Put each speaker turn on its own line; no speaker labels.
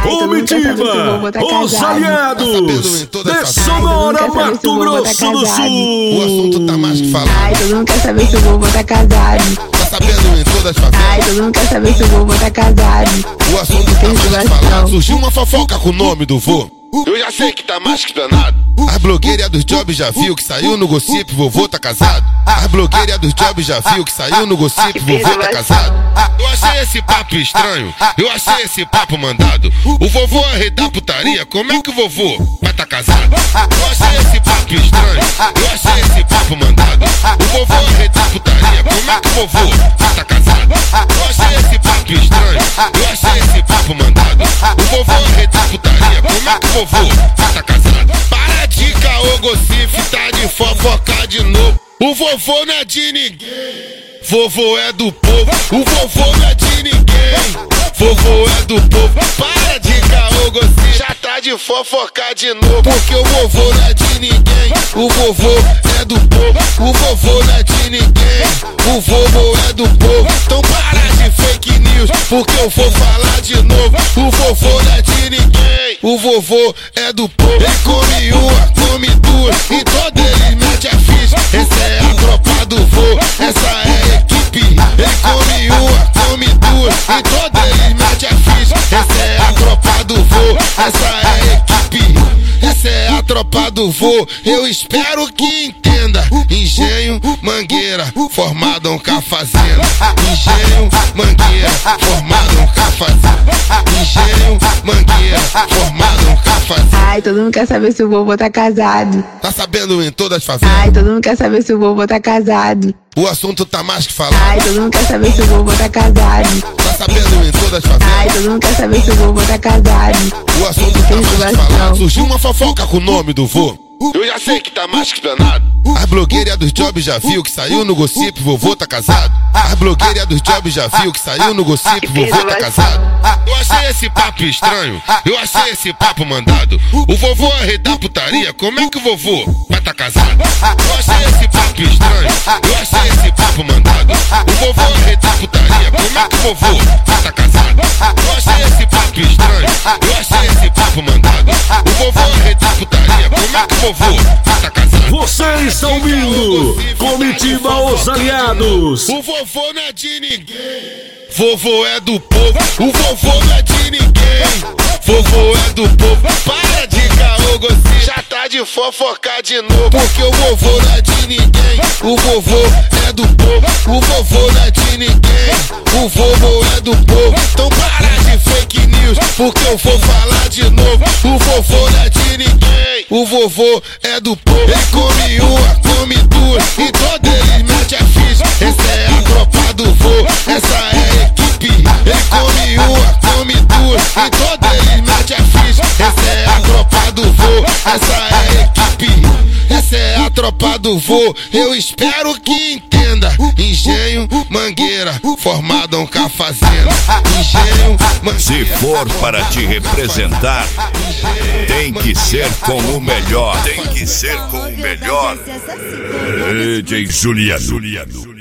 Comitiva, os aliados de Sonora, Mato Grosso do Sul.
O assunto tá mais que falado.
Ai, todo mundo quer saber se o vovô tá casado.
Tá sabendo em todas as favelas.
Ai, todo mundo quer saber se o vovô tá casado.
O assunto tá mais que falado. Surgiu uma fofoca com o nome do vô. Eu já sei que tá mais que explanado. As blogueiras dos jobs já viu que saiu no gossip, vovô tá casado. As blogueiras dos jobs já viu que saiu no gossip, vovô tá casado. Eu achei esse papo estranho, eu achei esse papo mandado. O vovô é rei da putaria, como é que o vovô vai tá casado? Eu achei esse papo estranho, eu achei esse papo mandado. O vovô é rei da putaria, como é que o vovô vai tá casado? Eu achei esse papo estranho, eu achei esse papo mandado. O vovô é rei da putaria, como é que o vovô vai tá casado? Para de caô, gossip, tá de fofoca de novo. O vovô não é de ninguém. Vovô é do povo, o vovô não é de ninguém. Vovô é do povo, para de caô, gossip, já tá de fofoca de novo. Porque o vovô não é de ninguém. O vovô é do povo, o vovô não é de ninguém. O vovô é do povo, então para de fake news, porque eu vou falar de novo. O vovô não é de ninguém. O vovô é do povo, ele come uma, come duas, e todo ele mete a ficha. Essa é a tropa do vô, essa é a equipe. Ele come uma, come duas, e todo ele mete a ficha. Essa é a tropa do vô, essa é a equipe. Essa é a tropa do vô, eu espero que entenda. Engenho, Mangueira, formado com a fazenda. Engenho, Mangueira, formado com a fazenda. Engenho, Mangueira, formado com a fazenda.
Ai, todo mundo quer saber se o vovô tá casado.
Tá sabendo em todas as favelas.
Ai, todo mundo quer saber se o vovô tá casado.
O assunto tá mais que falado.
Ai, todo mundo quer saber se o vovô tá casado.
Tá sabendo em todas as favelas.
Ai, todo mundo quer saber se o vovô tá casado.
O assunto tá mais que falado. Surgiu uma fofoca com o nome do vô. Eu já sei que tá mais que explanado. As blogueiras dos jobs já viu que saiu no gossip, vovô tá casado. As blogueiras dos jobs já viu que saiu no gossip, vovô tá casado. Eu achei esse papo estranho, eu achei esse papo mandado. O vovô é rei da putaria, como é que o vovô vai tá casado? Eu achei esse papo estranho, eu achei esse papo mandado. O vovô é rei da putaria, como é que o vovô vai tá casado? Eu achei esse papo estranho, eu achei esse papo mandado. O vovô é rei da putaria, como é que o vovô vai tá casado?
Vocês estão ouvindo Comitiva, os aliados.
O vovô não é de ninguém. Vovô é do povo, o vovô não é de ninguém. Vovô é do povo, para de caô, gossip, já tá de fofoca de novo. Porque o vovô não é de ninguém. O vovô é do povo, o vovô não é de ninguém. O vovô é do povo, então para de fake news, porque eu vou falar de novo. O vovô não é de ninguém. O vovô é do povo, ele come uma, come duas, e todo ele mete a ficha. Essa é a tropa do vô, essa é a equipe. Ele come uma, come duas, e todo ele mete a ficha. Essa é a tropa do vô, essa é a equipe. Essa é a tropa do vô, eu espero que entenda. Engenho, Mangueira, formado com a fazenda. Engenho, Mangueira.
Se for para te representar, tem que ser com o melhor. Tem que ser com o melhor. DJ Juliano.